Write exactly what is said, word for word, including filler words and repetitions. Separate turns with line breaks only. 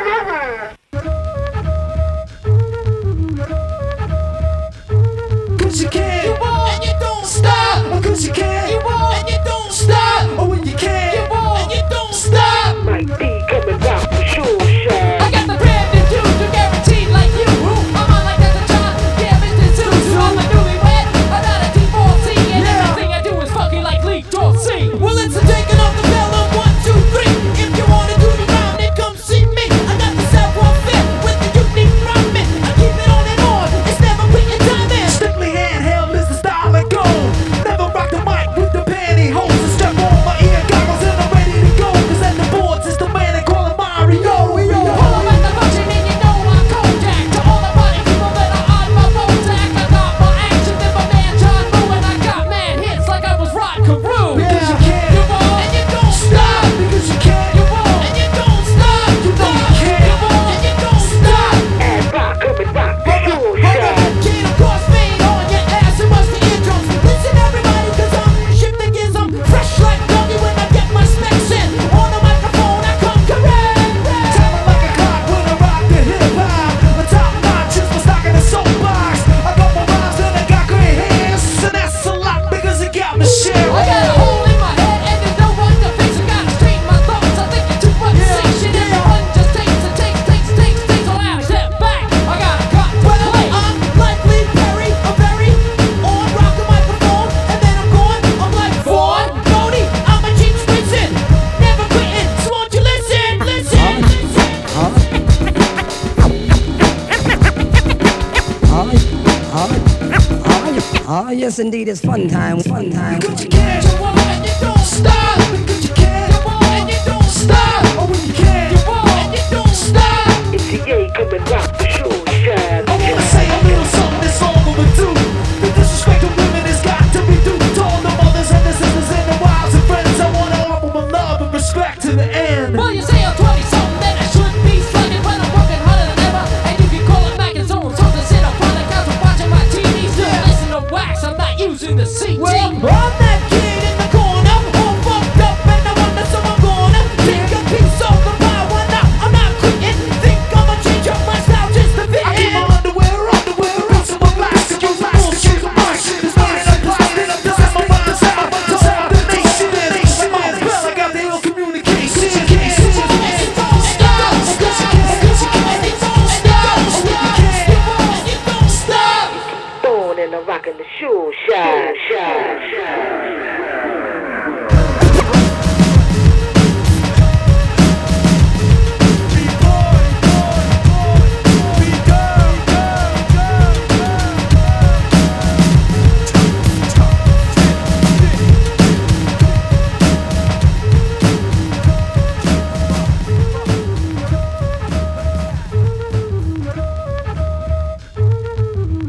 Cause you can't, you won't, and you don't stop. Cause you can't, you won't, and you don't stop. Oh, when you can't, you won't, and you don't stop.
Mike D coming back for sure, Shaq.
I got the brand new dude, you guaranteed like you. I'm on like that's a job, yeah, Mister Zeus. I'm a newlywed, I'm not a divorcee, and
Yeah.
everything I do is fucking like Lee Dorsey.
Well, it's a taking off the bell on one, two, three. If you wanna do the round, then come see me. I got the savoir-faire with the unique rhyming. I keep it on and on, it's never quitting timing. Strictly handheld is the style I go. Never rock the mic with the pantyhose. I strap on my ear goggles and I'm ready to go. Cause at the boards it's the man they call him Mario.
Pull up at the function and you know I'm Kodak. To all the party people that are on my Bojack, I got more action than my man John Woo, and I got mad hits like I was Rod Carew.
Because you can't,
You won't, and you don't
stop. Because you can't,
You won't, and you don't stop.
you know you can't.
You won't, and you don't stop.
And Rock coming back for sure,
Hold
Shaq.
up, can't of course fade on your ass and bust the eardrums. Listen everybody, cause I'm shifting gears. I'm fresh like doggy when I get my specs in. On the microphone I come correct. Timing like a clock when I rock the hip hop. The top notch is my stock in the soapbox. I got my rhymes and I got great hands. And that's a lot because it got me shit.
I got a hole in my head and there's no one to fix it. Gotta straighten my thoughts. I think you're too much
Yeah,
sick shit.
yeah.
Everyone just takes and takes, takes, takes, takes. So now step back. I got a cut to
Well,
play.
I'm like Lee Perry, I'm very on, rock the microphone, and then I'm gone. I'm like Vaughn, Cody, I'm a cheap Swinson, never quitting. So won't you listen, listen?
Ah, yes, indeed, it's fun time, fun time.
Cause you can't,